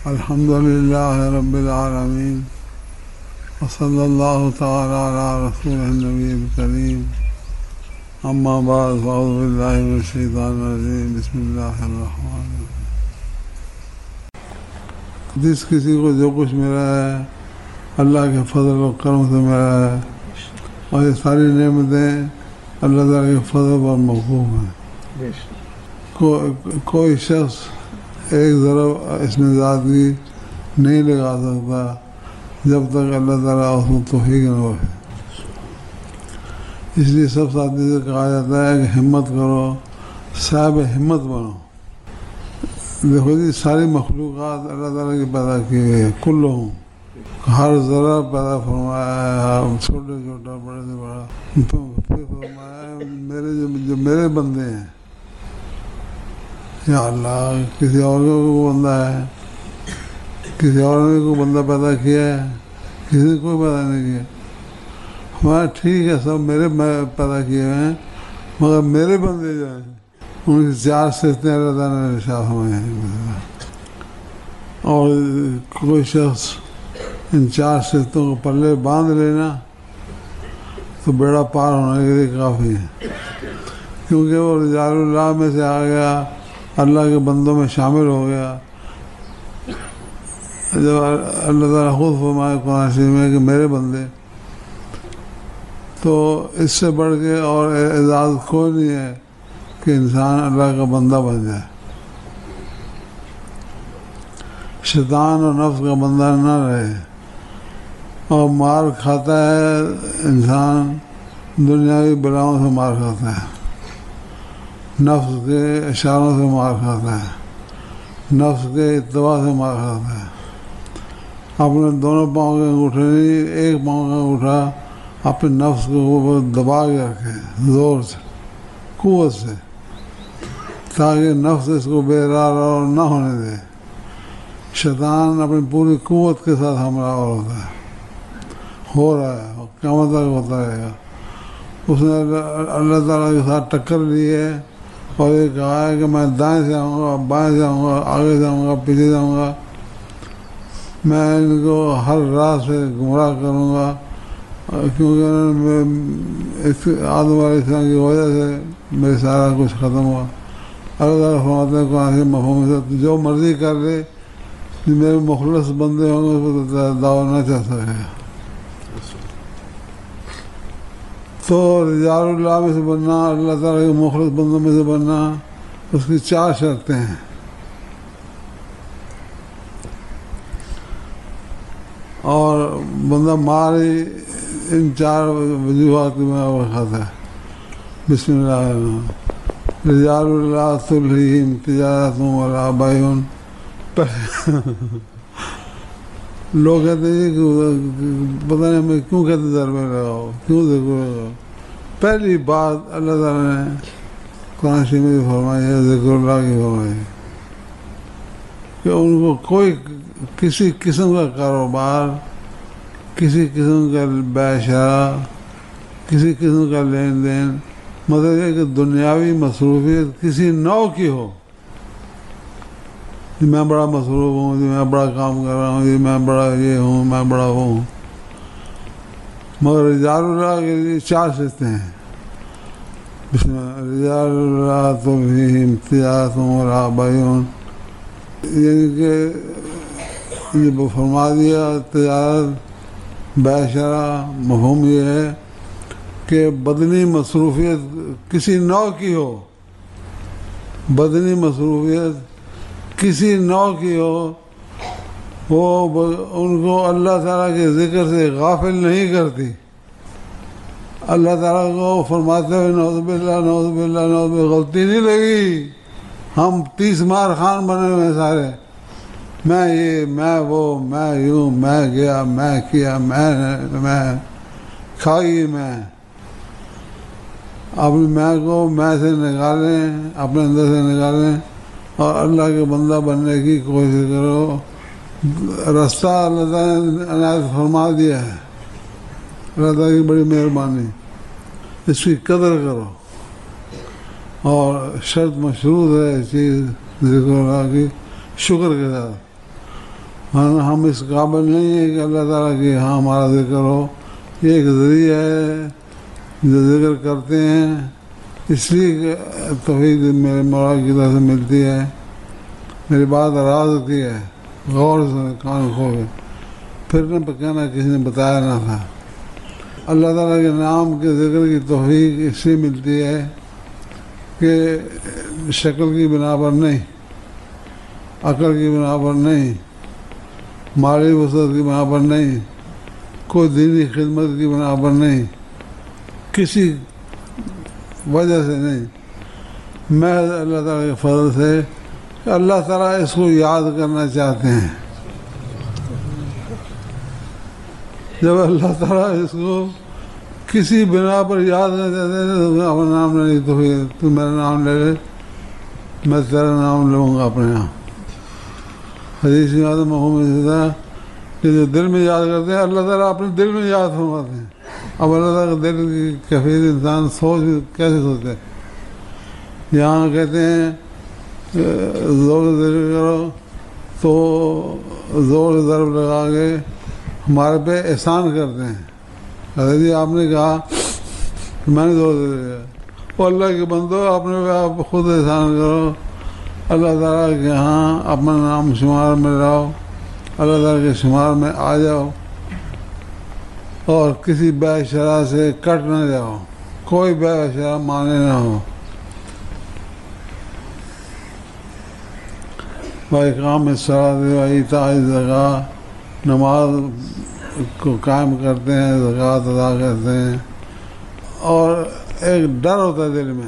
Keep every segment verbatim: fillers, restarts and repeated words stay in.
الحمد للہ رب العالمین وصلی اللہ تعالی علی رسول النبی الکریم اما بعد فاعوذ باللہ من الشیطان الرجیم بسم اللہ الرحمن الرحیم. جس کسی کو جو کچھ ملا ہے اللہ کے فضل و کرم سے ملا ہے، اور یہ ساری نعمتیں اللہ تعالیٰ کے فضل پر موقوف ہیں. کو, کوئی شخص ایک ضرب اس میں ذات کی نہیں لگا سکتا جب تک اللہ تعالیٰ اس کو توفیق نہ ہو. اس لیے سب ساتھی سے کہا جاتا ہے کہ ہمت کرو، صاحب ہمت بنو. دیکھو جی، ساری مخلوقات اللہ تعالیٰ کی پیدا کی ہوئی ہے، کل ہوں، ہر ذرا پیدا فرمایا ہے، چھوٹے چھوٹا بڑے سے بڑا. پھر فرمایا ہے میرے جو, جو میرے بندے ہیں، یا اللہ کسی اور کو بندہ ہے، کسی اور نے کوئی بندہ پیدا کیا ہے؟ کسی نے کوئی پیدا نہیں کیا. ہمارا ٹھیک ہے، سب میرے پیدا کیے ہوئے ہیں، مگر میرے بندے جو ہیں ان کی چار صفتیں اللہ تعالیٰ نے ارشاد فرمائی ہیں. اور کوئی شخص ان چار صفتوں کو پلے باندھ لینا تو بیڑا پار ہونے کے لیے کافی ہے، کیونکہ وہ رجال اللہ میں سے آ گیا، اللہ کے بندوں میں شامل ہو گیا. جب اللہ تعالیٰ خود فرمائے قرآن شریف میں کہ میرے بندے، تو اس سے بڑھ کے اور اعزاز کوئی نہیں ہے کہ انسان اللہ کا بندہ بن جائے. شیطان اور نفس کا بندہ نہ رہے. اور مار کھاتا ہے انسان، دنیاوی بلاؤں سے مار کھاتا ہے، نفس کے اشاروں سے مار کھاتا ہے، نفس کے اتباع سے مار کھاتا ہے. اپنے دونوں پاؤں کے انگوٹھے نہیں، ایک پاؤں کا انگوٹھا اپنے نفس کو دبا کے رکھے زور سے، قوت سے، تاکہ نفس اس کو بے قرار نہ ہونے دے. شیطان اپنی پوری قوت کے ساتھ حملہ ہوتا ہے، ہو رہا ہے، قیامت تک ہوتا رہے گا. اس نے اللہ تعالیٰ کے ساتھ ٹکر لی ہے اور یہ کہا ہے کہ میں دائیں سے آؤں گا، بائیں سے آؤں گا، آگے سے آؤں گا، پیچھے سے آؤں گا، میں ان کو ہر راہ سے گمراہ کروں گا. کیونکہ اس آدم علیہ السلام کی وجہ سے میرے سارا کچھ ختم ہوا. اللہ تعالیٰ فرماتے ہیں قرآن سے مفہوم سے جو مرضی کر لے، میرے مخلص بندے ہوں گے اس کو دعوت نہ چل سکے. تو رجال اللہ میں سے بننا، اللہ تعالیٰ کے مخلص بندوں میں سے بننا، اس کی چار شرطیں ہیں. اور بندہ ماری ان چار وجوہات میں کھاتا ہے. بسم اللہ الرحمن الرحیم. رجال اللہ تلہیہم تجارت ولا بیع. لوگ کہتے ہیں کہ پتہ نہیں ہمیں کیوں کہتے در میں لگاؤ، کیوں ذکر لگاؤ. پہلی بات اللہ تعالیٰ نے قرآن شریف میں فرمائی ہے، ذکر اللہ کی فرمائی ہے کہ ان کو کوئی کسی قسم کا کاروبار، کسی قسم کا بیع شرا، کسی قسم کا لین دین، مطلب یہ کہ دنیاوی مصروفیت کسی نوع کی ہو، جی میں بڑا مصروف ہوں، جی میں بڑا کام کر رہا ہوں، جی میں بڑا یہ ہوں، میں بڑا وہ ہوں. مگر رجال اللہ کے لیے چار صفتیں ہیں. بسم اللہ. رجال اللہ تلہیہم تجارت ولا بیع، یعنی کہ یہ فرما دیا تجارت بیع شرع. مفہوم یہ ہے کہ بدنی مصروفیت کسی نوع کی ہو، بدنی مصروفیت کسی نوع کی ہو، وہ ان کو اللہ تعالیٰ کے ذکر سے غافل نہیں کرتی. اللہ تعالیٰ کو فرماتے ہوئے نعوذ باللہ نعوذ باللہ نعوذ باللہ غلطی نہیں لگی. ہم تیس مار خان بنے ہوئے سارے، میں یہ میں وہ میں یوں میں گیا میں کیا میں میں کھائی میں. اپنی میں کو میں سے نکالیں، اپنے اندر سے نکالیں اور اللہ کے بندہ بننے کی کوشش کرو. راستہ اللہ تعالیٰ نے عنایت فرما دیا ہے. اللہ تعالیٰ کی بڑی مہربانی، اس کی قدر کرو. اور شرط مشروط ہے اس چیز ذکر اللہ کی شکر کے ساتھ. ہم اس قابل نہیں ہیں کہ اللہ تعالیٰ کی ہاں ہمارا ذکر ہو. یہ ایک ذریعہ ہے جو ذکر کرتے ہیں، اس لیے توحید میرے مولا کی طرف سے ملتی ہے. میری بات راز کی ہے، غور سے کان کھو کے پھر نہ کہنا کسی نے بتایا نہ تھا. اللہ تعالیٰ کے نام کے ذکر کی توفیق اس لیے ملتی ہے کہ شکل کی بنا پر نہیں، عقل کی بنا پر نہیں، مالی وسعت کی بنا پر نہیں، کوئی دینی خدمت کی بنا پر نہیں، کسی وجہ سے نہیں، محض اللہ تعالیٰ کے فضل سے کہ اللہ تعالیٰ اس کو یاد کرنا چاہتے ہیں. جب اللہ تعالیٰ اس کو کسی بنا پر یاد نہیں دیتے تو اپنا نام نہیں تو پھر تو میرا نام لے لے، میں تیرا نام لوں گا اپنے یہاں. حدیث میں آتا محمد کہ جو دل میں یاد کرتے ہیں اللہ تعالیٰ اپنے دل میں یاد فرماتے ہیں. اب اللہ تعالیٰ کے دل کی کیفیت انسان سوچ کیسے سوچتے ہیں. یہاں کہتے ہیں زور سے ذکر کرو تو زور سے ضرب لگا کے ہمارے پہ احسان کرتے ہیں. حضرت جی آپ نے کہا کہ میں نے زور سے ذکر وہ اللہ کے بندو اپنے پہ آپ خود احسان کرو. اللہ تعالیٰ کے ہاں اپنا نام شمار میں رہو، اللہ تعالیٰ کے شمار میں آ جاؤ اور کسی بے شرع سے کٹ نہ جاؤ، کوئی بے شرع مانے نہ ہو. اقام الصلاۃ و ایتاء الزکوٰۃ، نماز کو قائم کرتے ہیں، زکوٰۃ ادا کرتے ہیں، اور ایک ڈر ہوتا ہے دل میں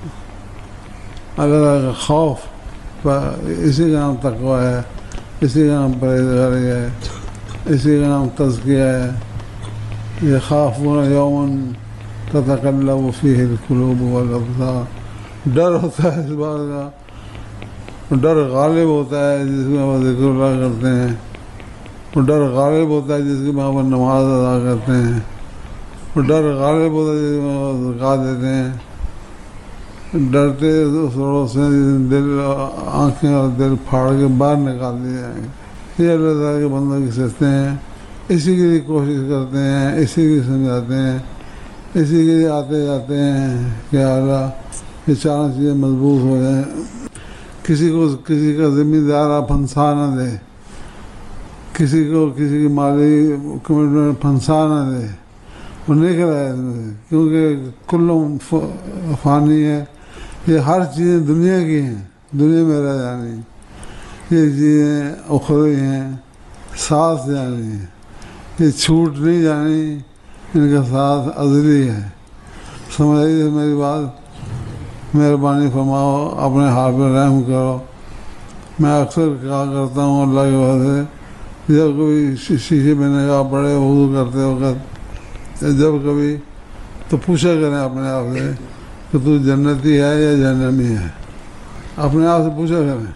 اللہ تعالیٰ کا خوف. اسی کا نام تقویٰ ہے، اسی کا نام پرہیزگاری ہے، اسی کا نام تزکیہ ہے. یخافون یوما تتقلب فیہ القلوب والابصار. ڈر ہوتا ہے اس بات کا، ڈر غالب ہوتا ہے جس میں وہ ذکر اللہ کرتے ہیں، وہ ڈر غالب ہوتا ہے جس میں وہ نماز ادا کرتے ہیں، وہ ڈر غالب ہوتا ہے جس میں وہ زکوٰۃ دیتے ہیں. ڈرتے اس روز سے دل آنکھیں اور دل پھاڑ کے باہر نکال دیے جائیں گے. یہ اللہ تعالیٰ کے بندوں کی سچتے ہیں، اسی کے لیے کوشش کرتے ہیں، اسی کے لیے سمجھاتے ہیں، اسی کے لیے آتے جاتے ہیں کہ اللہ یہ چار چیزیں مضبوط ہو جائیں. کسی کو کسی کا ذمہ دار پھنسا نہ دے، کسی کو کسی کی مالی کمٹمنٹ پھنسا نہ دے، وہ نکل آئے اس میں سے، کیونکہ کل فانی ہے. یہ ہر چیزیں دنیا کی ہیں، دنیا میں رہ جانی. یہ چیزیں اخروی ہیں، ساتھ جانی ہیں، یہ چھوٹ نہیں جانی، ان کا ساتھ ازلی ہے. سمجھ آئی میری بات؟ مہربانی فرماؤ، اپنے حال پہ رحم کرو. میں اکثر کہا کرتا ہوں اللہ کی وجہ سے، جب کوئی شیشے میں نگاہ پڑے وضو کرتے وقت، جب کبھی تو پوچھا کریں اپنے آپ سے کہ تو جنتی ہے یا جہنمی ہے. اپنے آپ سے پوچھا کریں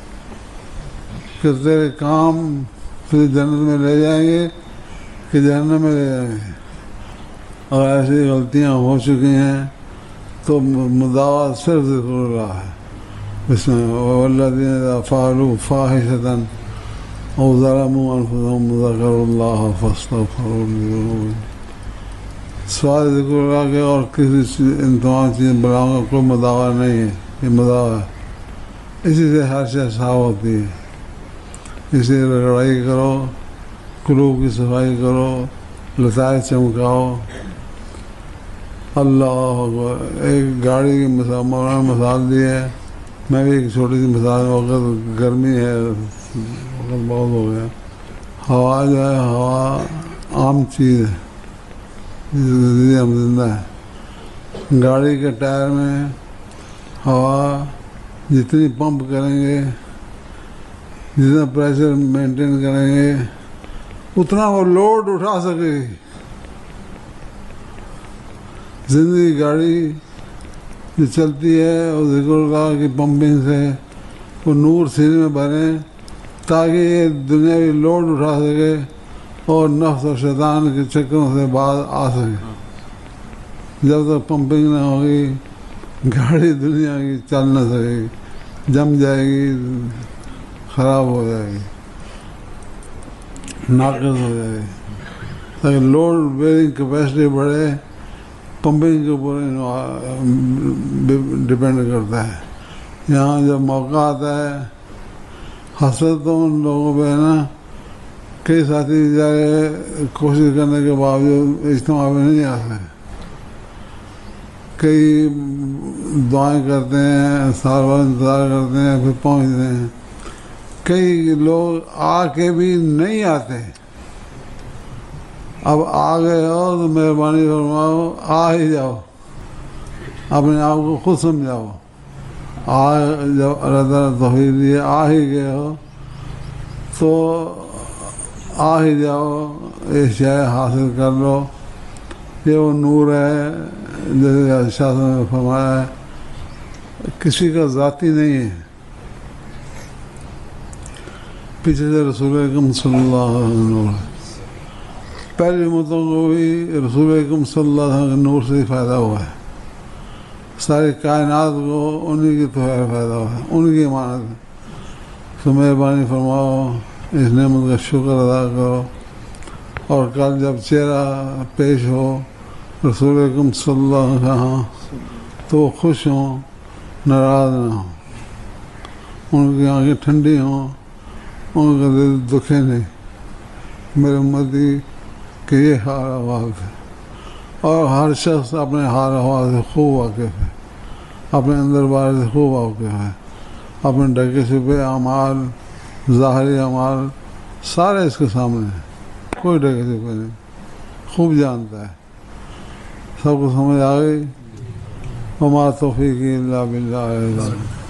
کہ تیرے کام تجھے جنت میں لے جائیں گے کہ جہنم میں لے جائیں گے. اور ایسی غلطیاں ہو چکی ہیں تو مداوع صرف ذکر اللہ ہے. اس میں والذین اذا فعلوا فاحشۃ او ظلموا انفسهم ذکروا اللہ فاستغفروا لذنوبہم. سوائے ذکر اللہ کے اور کسی ان تمام چیزیں بلاؤں کا کوئی مداوع نہیں ہے. یہ مداوع ہے، اسی سے ہر شے صاف ہوتی ہے. اسی لڑائی کرو، قلوب کی صفائی کرو، لطائف چمکاؤ. اللہ اکبر. ایک گاڑی کی مثال مولانا مثال دی ہے، میں بھی ایک چھوٹی سی مثال. وقت گرمی ہے، وقت بہت ہو گیا. ہوا جو ہے، ہوا عام چیز ہے، ہم زندہ ہے. گاڑی کے ٹائر میں ہوا جتنی پمپ کریں گے، جتنا پریشر مینٹین کریں گے، اتنا وہ لوڈ اٹھا سکے گی. زندگی گاڑی جو چلتی ہے اور ذکر اللہ کی پمپنگ سے وہ نور سینے میں بھریں تاکہ یہ دنیاوی لوڈ اٹھا سکے اور نفس و شیطان کے چکروں سے باز آ سکے. جب تک پمپنگ نہ ہوگی گاڑی دنیا کی چل نہ سکے گی، جم جائے گی، خراب ہو جائے گی. ناقص ہو جائے تاکہ لوڈ بیئرنگ کیپیسٹی بڑھے. پمپنگ کے اوپر ڈپینڈ کرتا ہے. یہاں جب موقع آتا ہے حسرت تو ان لوگوں پہ ہے نا، کئی ساتھی جائے کوشش کرنے کے باوجود اجتماع میں نہیں آتے، کئی دعائیں کرتے ہیں، سال بھر انتظار کرتے ہیں، پھر پہنچتے ہیں. کئی لوگ آ کے بھی نہیں آتے. اب آ گئے ہو تو مہربانی فرماؤ آ ہی جاؤ، اپنے آپ کو خود سمجھاؤ. آ جب اللہ تعالیٰ توفیق دیے آ ہی گئے ہو تو آ ہی جاؤ، یہ شے حاصل کر لو. یہ وہ نور ہے جیسے شاہ صاحب نے فرمایا ہے، کسی کا ذاتی نہیں ہے. پیچھے سے رسول اکرم صلی اللہ علیہ وسلم، پہلی امتوں کو بھی رسول اکرم صلی اللہ علیہ وسلم کے نور سے ہی فائدہ ہوا ہے. ساری کائنات کو انہی کی تو فائدہ ہوا ہے، ان کی امانت ہے. تو مہربانی فرماؤ اس نعمت کا شکر ادا کرو، اور کل جب چہرہ پیش ہو رسول اکرم صلی اللہ علیہ وسلم تو وہ خوش ہوں، ناراض نہ ہوں، ان کی آنکھیں ٹھنڈی ہوں، ان کا دل دکھے نہیں. میرے امتی کہ یہ حال احوال ہے. اور ہر شخص اپنے حال احوال سے خوب واقف ہے، اپنے اندر باہر سے خوب واقف ہے. اپنے ڈھکے چھپے اعمال، ظاہری اعمال سارے اس کے سامنے ہیں، کوئی ڈھکے چھپے نہیں، خوب جانتا ہے. سب کو سمجھ آ گئی. وما توفیقی الا باللہ.